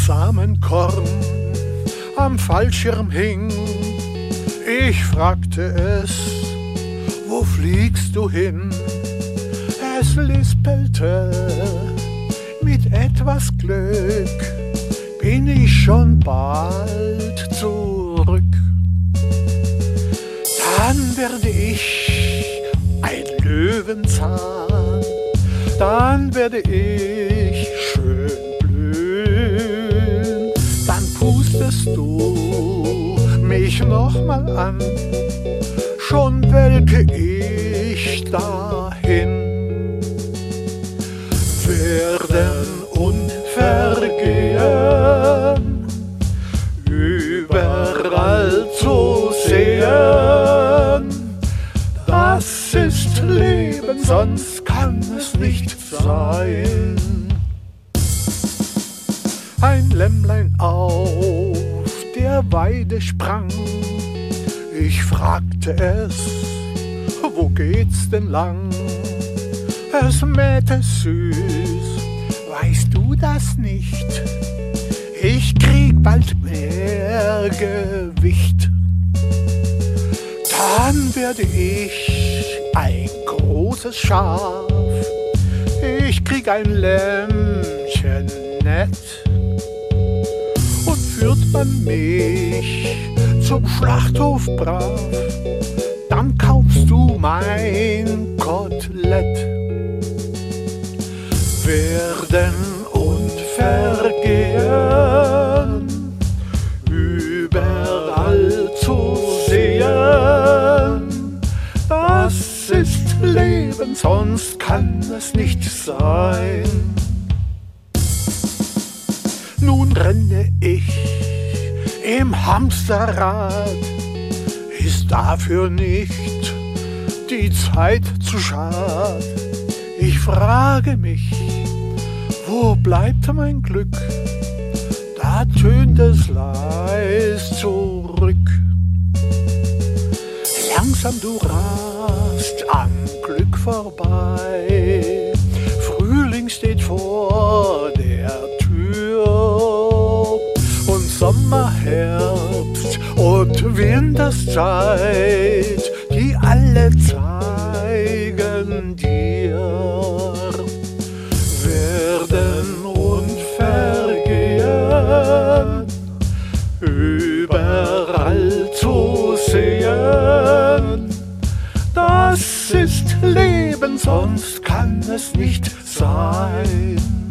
Samenkorn am Fallschirm hing. Ich fragte es, wo fliegst du hin? Es lispelte, mit etwas Glück bin ich schon bald zurück. Dann werde ich ein Löwenzahn, dann werde ich schön blühen. Dann pustest du mich nochmal an, schon welke ich dahin. Werden und vergehen, überall zu sehen. Das ist Leben, sonst kann es nicht sein. Ein Lämmlein auf der Weide sprang. Ich fragte es, wo geht's denn lang? Es mähte süß, weißt du das nicht? Ich krieg bald mehr Gewicht. Dann werde ich ein großes Schaf, ich krieg ein Lämmchen nett. Und führt man mich zum Schlachthof brav, dann kaufst du mein Kotelett. Werden und vergehen, überall zu sehen. Das ist Leben, sonst kann es nicht sein. Nun renne ich im Hamsterrad, ist dafür nicht die Zeit zu schad. Ich frage mich, wo bleibt mein Glück? Da tönt es leis zurück. Langsam du rast am Glück vorbei. Frühling steht vor der Tür und Sommer, Herbst und Winterszeit, die alle zeigen dir. Werden und vergehen, überall zu sehen. Das ist Leben, sonst kann es nicht sein.